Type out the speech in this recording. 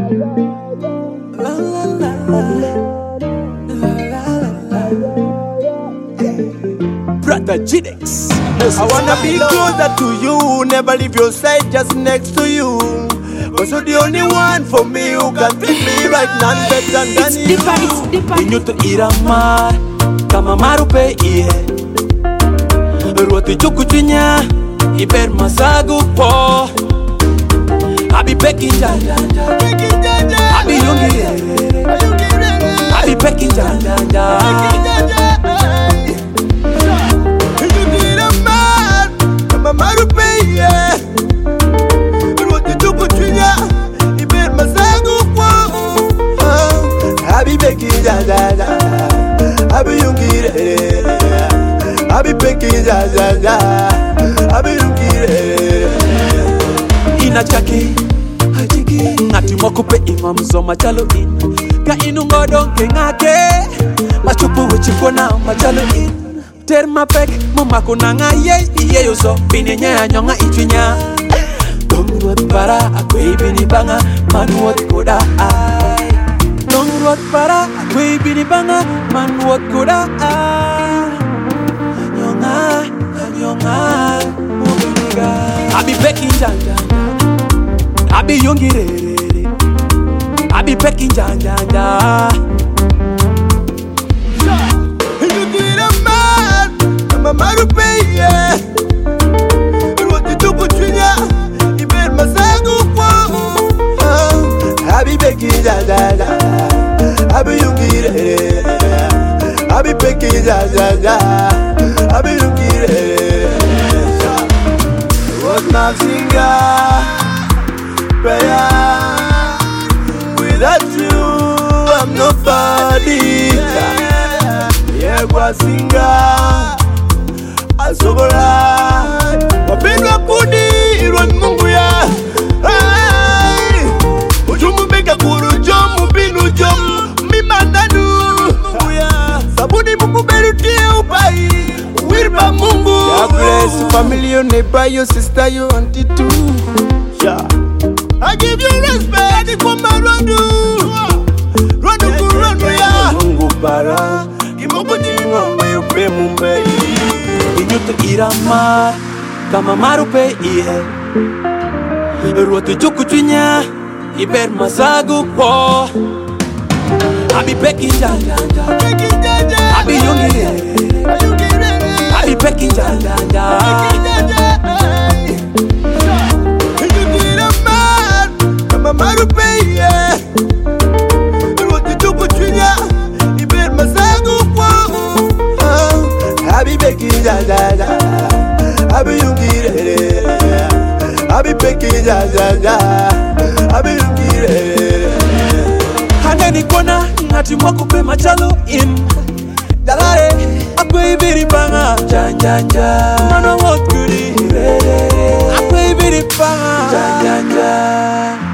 La la la la. Brother Jidex. I wanna be closer to you, never leave your side, just next to you. Cause you're the only one for me who can treat me right, none better than you. It's deeper. Inyutu irama kama marupe iye Ruoti chukuchinya iber masagu po Abi peking janja Abi yungi Abi peking janja Inyutu irama kama marupe iye Ruoti chukuchinya iber masagu po Abi peking janja Abi yungi Abi peking janja Abi yungi Ina chaki ngati mokupe ima mzoma chalo in Ka inu ngodon ke ngake Machupu wechikona machalo in Terma pek mumako nanga iye yoso Bini nyaya nyonga ichinya Dongruot para akwe bini banga Manuot koda ay Dongruot para akwe bini banga Manuot koda ay Nyonga mubiniga Abi peking janja Abi yungi re Abi peking janja You did a man I'm a marupe yeah Ruoti chukuchinya Iber masagu po Abi peking janja Abi yungi re Abi peking janja Abi yungi re What my singer Prayer. Without you, I'm nobody. Yeah, Guasinga, Asobora, Wapendwa kudi, Irwan Mungu ya. Ujumu beka kuru jomu, binu jomu, mimandanu. Sabuni Mungu berutie upai, wirba Mungu. God bless family, your neighbor, your sister, your auntie too. Yeah. I give you respect for my Randu ya Mungu bara Kimoko jingo mbe mumbe Inyutu irama kama marupe iye Ruoti chukuchinya iber masagu po Abi peking janja Abi yungi Abi peking janja Marupe yeah Ruoti chukuchinya Iber masagu po Abi peking janja Abi yungi Abi peking janja Abi yungi Haneni kona ngati mokupe machalo in Dalare akwe ibiri banga Janja Mano what goody Akwe ibiri banga Janja